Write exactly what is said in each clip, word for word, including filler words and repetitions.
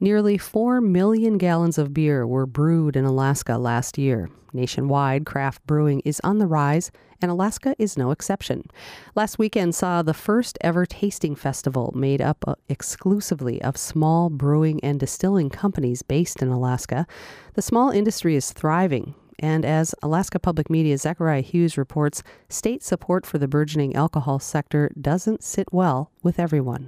Nearly four million gallons of beer were brewed in Alaska last year. Nationwide, craft brewing is on the rise, and Alaska is no exception. Last weekend saw the first ever tasting festival made up exclusively of small brewing and distilling companies based in Alaska. The small industry is thriving, and as Alaska Public Media's Zachariah Hughes reports, state support for the burgeoning alcohol sector doesn't sit well with everyone.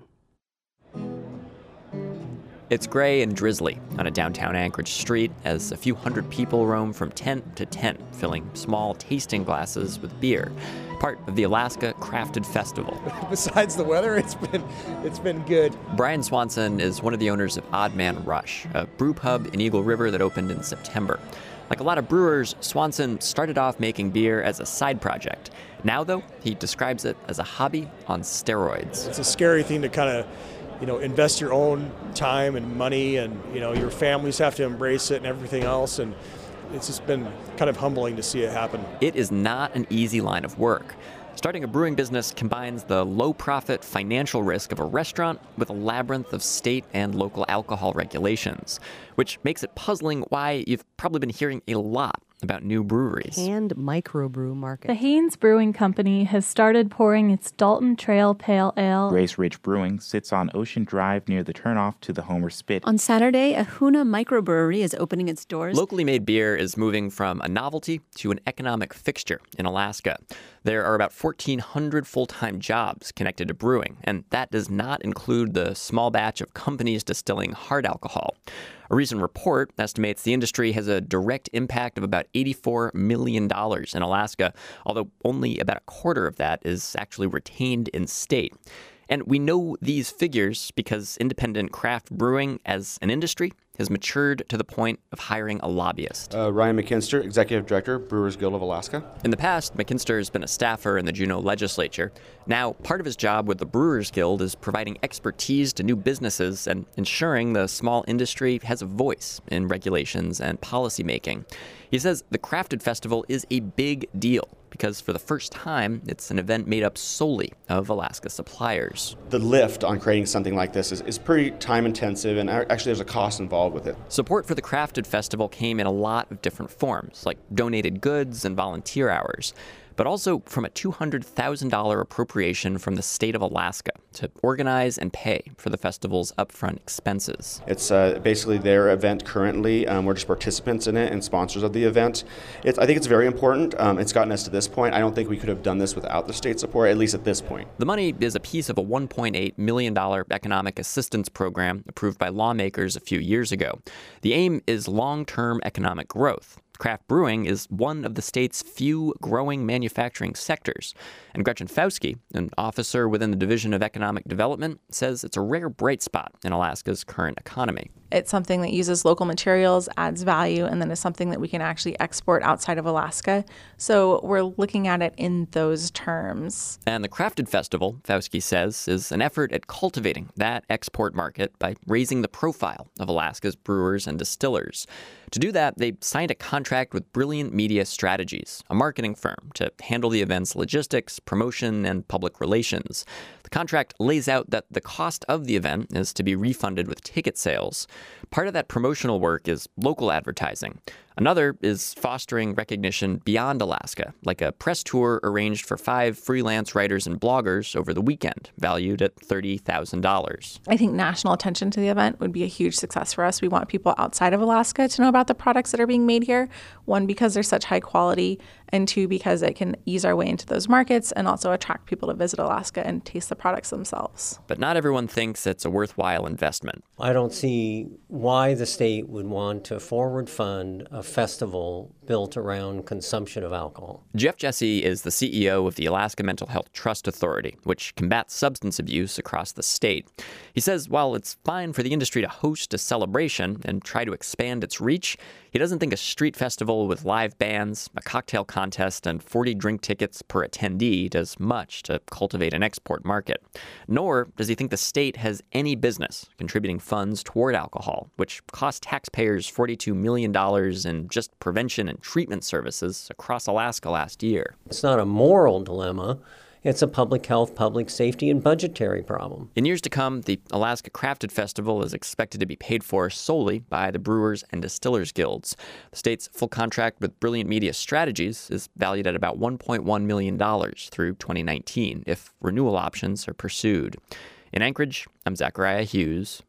It's gray and drizzly on a downtown Anchorage street as a few hundred people roam from tent to tent, filling small tasting glasses with beer, part of the Alaska Crafted Festival. Besides the weather, it's been it's been good. Brian Swanson is one of the owners of Odd Man Rush, a brew pub in Eagle River that opened in September. Like a lot of brewers, Swanson started off making beer as a side project. Now, though, he describes it as a hobby on steroids. It's a scary thing to kind of you know, invest your own time and money, and, you know, your families have to embrace it and everything else. And it's just been kind of humbling to see it happen. It is not an easy line of work. Starting a brewing business combines the low-profit financial risk of a restaurant with a labyrinth of state and local alcohol regulations, which makes it puzzling why you've probably been hearing a lot about new breweries. And microbrew market. The Haynes Brewing Company has started pouring its Dalton Trail Pale Ale. Grace Ridge Brewing sits on Ocean Drive near the turnoff to the Homer Spit. On Saturday, Ahuna Microbrewery is opening its doors. Locally made beer is moving from a novelty to an economic fixture in Alaska. There are about fourteen hundred full-time jobs connected to brewing, and that does not include the small batch of companies distilling hard alcohol. A recent report estimates the industry has a direct impact of about eighty-four million dollars in Alaska, although only about a quarter of that is actually retained in state. And we know these figures because independent craft brewing as an industry has matured to the point of hiring a lobbyist. Uh, Ryan McKinster, Executive Director, Brewers Guild of Alaska. In the past, McKinster has been a staffer in the Juneau legislature. Now, part of his job with the Brewers Guild is providing expertise to new businesses and ensuring the small industry has a voice in regulations and policymaking. He says the Crafted Festival is a big deal because for the first time, it's an event made up solely of Alaska suppliers. The lift on creating something like this is, is pretty time intensive, and actually there's a cost involved with it. Support for the Crafted Festival came in a lot of different forms, like donated goods and volunteer hours, but also from a two hundred thousand dollars appropriation from the state of Alaska to organize and pay for the festival's upfront expenses. It's uh, basically their event currently. Um, we're just participants in it and sponsors of the event. It's, I think it's very important. Um, it's gotten us to this point. I don't think we could have done this without the state support, at least at this point. The money is a piece of a one point eight million dollars economic assistance program approved by lawmakers a few years ago. The aim is long-term economic growth. Craft brewing is one of the state's few growing manufacturing sectors. And Gretchen Fauske, an officer within the Division of Economic Development, says it's a rare bright spot in Alaska's current economy. It's something that uses local materials, adds value, and then is something that we can actually export outside of Alaska. So we're looking at it in those terms. And the Crafted Festival, Fauske says, is an effort at cultivating that export market by raising the profile of Alaska's brewers and distillers. To do that, they signed a contract with Brilliant Media Strategies, a marketing firm, to handle the event's logistics, promotion, and public relations. The contract lays out that the cost of the event is to be refunded with ticket sales. Part of that promotional work is local advertising. Another is fostering recognition beyond Alaska, like a press tour arranged for five freelance writers and bloggers over the weekend, valued at thirty thousand dollars. I think national attention to the event would be a huge success for us. We want people outside of Alaska to know about the products that are being made here. One, because they're such high quality, and two, because it can ease our way into those markets and also attract people to visit Alaska and taste the products themselves. But not everyone thinks it's a worthwhile investment. I don't see why the state would want to forward fund a festival built around consumption of alcohol. Jeff Jesse is the C E O of the Alaska Mental Health Trust Authority, which combats substance abuse across the state. He says while it's fine for the industry to host a celebration and try to expand its reach, he doesn't think a street festival with live bands, a cocktail contest, and forty drink tickets per attendee does much to cultivate an export market. Nor does he think the state has any business contributing funds toward alcohol, which cost taxpayers forty-two million dollars in just prevention and treatment services across Alaska last year. It's not a moral dilemma. It's a public health, public safety, and budgetary problem. In years to come, the Alaska Crafted Festival is expected to be paid for solely by the Brewers and Distillers Guilds. The state's full contract with Brilliant Media Strategies is valued at about one point one million dollars through twenty nineteen if renewal options are pursued. In Anchorage, I'm Zachariah Hughes.